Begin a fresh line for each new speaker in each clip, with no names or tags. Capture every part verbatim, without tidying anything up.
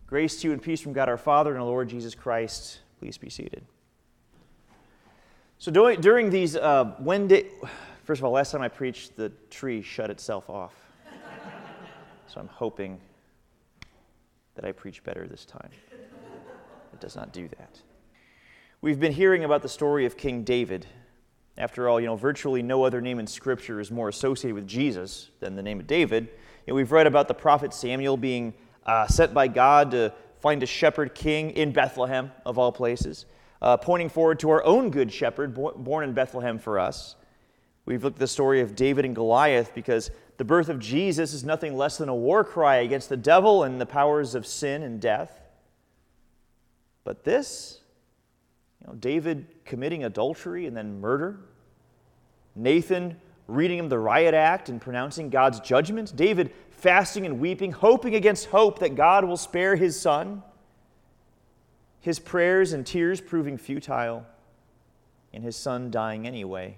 Grace to you and peace from God our Father and our Lord Jesus Christ. Please be seated. So during, during these, uh, when did, first of all, last time I preached, the tree shut itself off. So I'm hoping that I preach better this time. It does not do that. We've been hearing about the story of King David. After all, you know, virtually no other name in Scripture is more associated with Jesus than the name of David. You know, we've read about the prophet Samuel being uh, sent by God to find a shepherd king in Bethlehem, of all places, uh, pointing forward to our own good shepherd bo- born in Bethlehem for us. We've looked at the story of David and Goliath because the birth of Jesus is nothing less than a war cry against the devil and the powers of sin and death. But this, you know, David committing adultery and then murder, Nathan reading him the riot act and pronouncing God's judgment, David fasting and weeping, hoping against hope that God will spare his son, his prayers and tears proving futile, and his son dying anyway.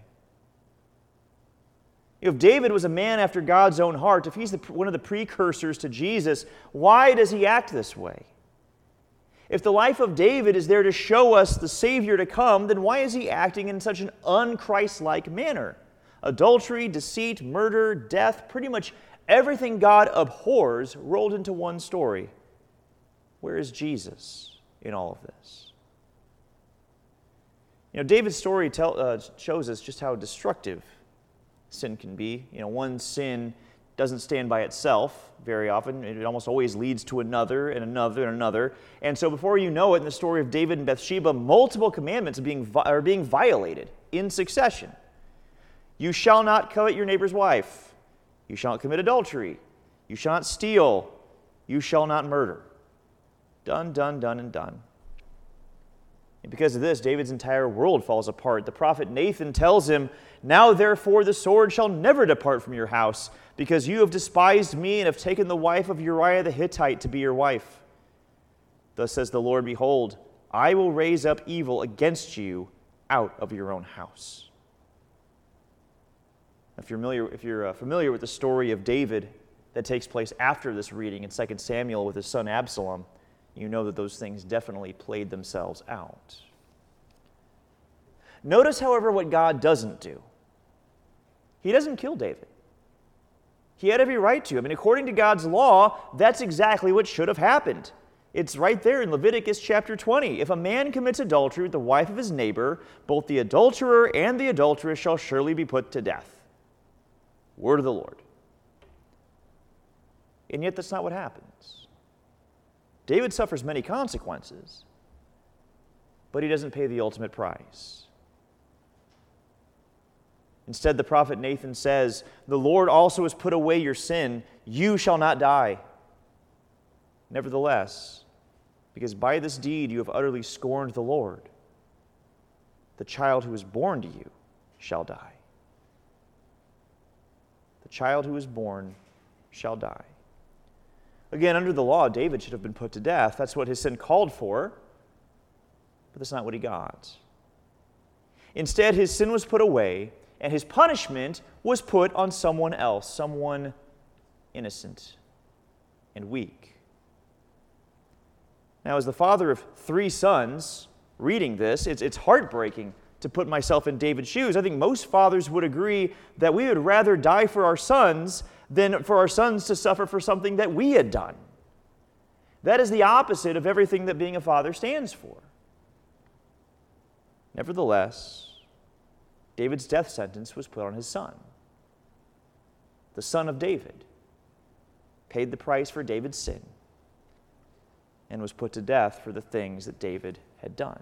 If David was a man after God's own heart, if he's the, one of the precursors to Jesus, why does he act this way? If the life of David is there to show us the Savior to come, then why is he acting in such an un-Christ-like manner? Adultery, deceit, murder, death, pretty much everything God abhors rolled into one story. Where is Jesus in all of this? You know, David's story tell, uh, shows us just how destructive sin can be. You know, one sin doesn't stand by itself very often. It almost always leads to another and another and another. And so before you know it, in the story of David and Bathsheba, multiple commandments are being, are being violated in succession. You shall not covet your neighbor's wife. You shall not commit adultery. You shall not steal. You shall not murder. Done, done, done, and done. And because of this, David's entire world falls apart. The prophet Nathan tells him, "Now therefore the sword shall never depart from your house, because you have despised me and have taken the wife of Uriah the Hittite to be your wife. Thus says the Lord, behold, I will raise up evil against you out of your own house." If you're familiar, if you're uh, familiar with the story of David that takes place after this reading in Second Samuel with his son Absalom, you know that those things definitely played themselves out. Notice, however, what God doesn't do. He doesn't kill David. He had every right to. I mean, according to God's law, that's exactly what should have happened. It's right there in Leviticus chapter twenty. If a man commits adultery with the wife of his neighbor, both the adulterer and the adulteress shall surely be put to death. Word of the Lord. And yet that's not what happens. David suffers many consequences, but he doesn't pay the ultimate price. Instead, the prophet Nathan says, "The Lord also has put away your sin. You shall not die. Nevertheless, because by this deed you have utterly scorned the Lord, the child who is born to you shall die." The child who is born shall die. Again, under the law, David should have been put to death. That's what his sin called for, but that's not what he got. Instead, his sin was put away, and his punishment was put on someone else, someone innocent and weak. Now, as the father of three sons, reading this, it's, it's heartbreaking to put myself in David's shoes. I think most fathers would agree that we would rather die for our sons than for our sons to suffer for something that we had done. That is the opposite of everything that being a father stands for. Nevertheless, David's death sentence was put on his son. The son of David paid the price for David's sin and was put to death for the things that David had done.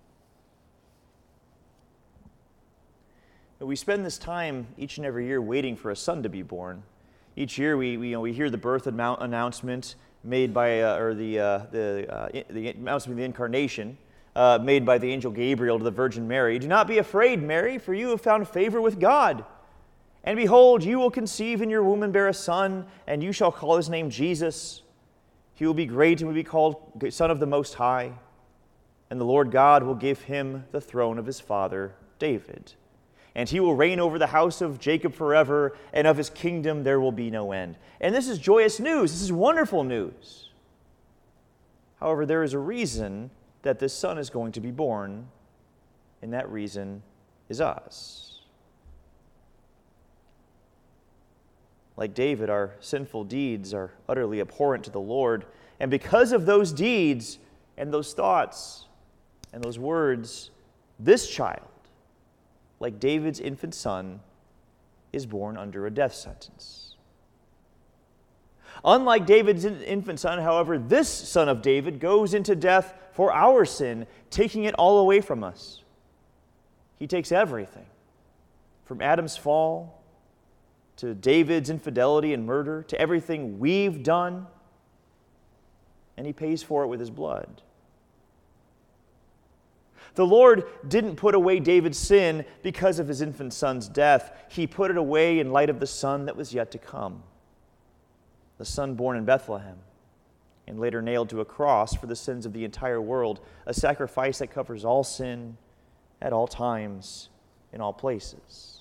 We spend this time each and every year waiting for a son to be born. Each year we, we, you know, we hear the birth announcement made by, uh, or the, uh, the, uh, the announcement of the incarnation uh, made by the angel Gabriel to the Virgin Mary. "Do not be afraid, Mary, for you have found favor with God. And behold, you will conceive in your womb and bear a son, and you shall call his name Jesus. He will be great and will be called Son of the Most High. And the Lord God will give him the throne of his father David. And he will reign over the house of Jacob forever, and of his kingdom there will be no end." And this is joyous news. This is wonderful news. However, there is a reason that this Son is going to be born, and that reason is us. Like David, our sinful deeds are utterly abhorrent to the Lord, and because of those deeds and those thoughts and those words, this child, like David's infant son, is born under a death sentence. Unlike David's infant son, however, this son of David goes into death for our sin, taking it all away from us. He takes everything, from Adam's fall to David's infidelity and murder, to everything we've done, and he pays for it with his blood. The Lord didn't put away David's sin because of his infant son's death. He put it away in light of the son that was yet to come, the son born in Bethlehem and later nailed to a cross for the sins of the entire world, a sacrifice that covers all sin at all times, in all places.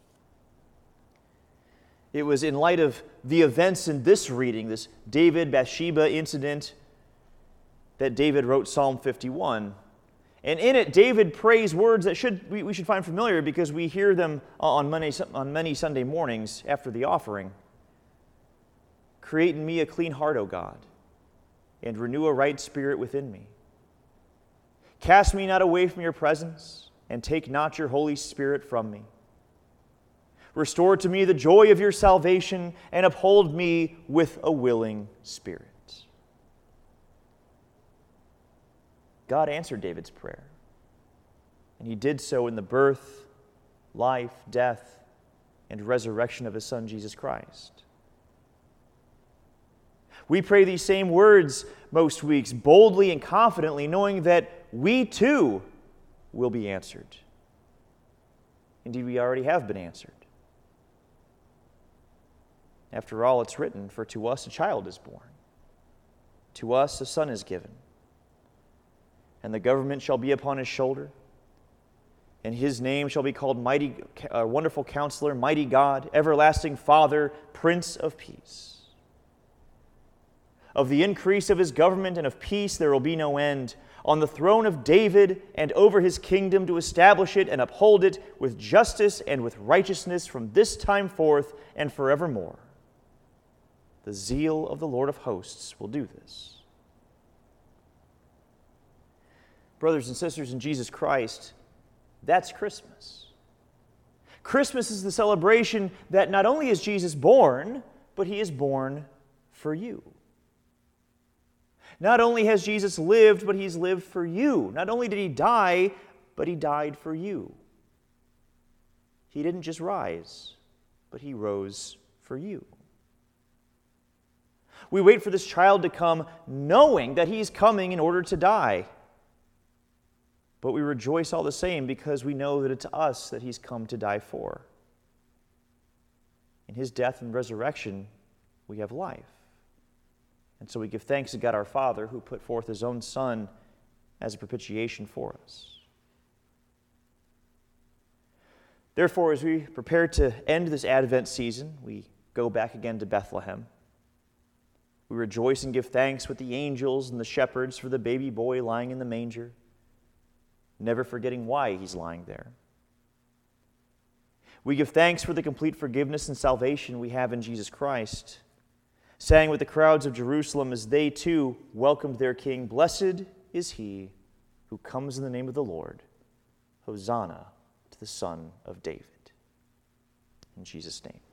It was in light of the events in this reading, this David-Bathsheba incident, that David wrote Psalm fifty-one. And in it, David prays words that should we, we should find familiar because we hear them on many, on many Sunday mornings after the offering. Create in me a clean heart, O God, and renew a right spirit within me. Cast me not away from your presence, and take not your Holy Spirit from me. Restore to me the joy of your salvation, and uphold me with a willing spirit. God answered David's prayer, and he did so in the birth, life, death, and resurrection of his Son, Jesus Christ. We pray these same words most weeks, boldly and confidently, knowing that we too will be answered. Indeed, we already have been answered. After all, it's written, "For to us a child is born, to us a son is given, and the government shall be upon his shoulder, and his name shall be called Mighty, uh, Wonderful Counselor, Mighty God, Everlasting Father, Prince of Peace. Of the increase of his government and of peace there will be no end, on the throne of David and over his kingdom, to establish it and uphold it with justice and with righteousness from this time forth and forevermore. The zeal of the Lord of hosts will do this." Brothers and sisters in Jesus Christ, that's Christmas. Christmas is the celebration that not only is Jesus born, but he is born for you. Not only has Jesus lived, but he's lived for you. Not only did he die, but he died for you. He didn't just rise, but he rose for you. We wait for this child to come knowing that he's coming in order to die. But we rejoice all the same because we know that it's us that he's come to die for. In his death and resurrection, we have life. And so we give thanks to God our Father, who put forth his own Son as a propitiation for us. Therefore, as we prepare to end this Advent season, we go back again to Bethlehem. We rejoice and give thanks with the angels and the shepherds for the baby boy lying in the manger, never forgetting why he's lying there. We give thanks for the complete forgiveness and salvation we have in Jesus Christ, sang with the crowds of Jerusalem as they too welcomed their King, "Blessed is he who comes in the name of the Lord. Hosanna to the Son of David." In Jesus' name.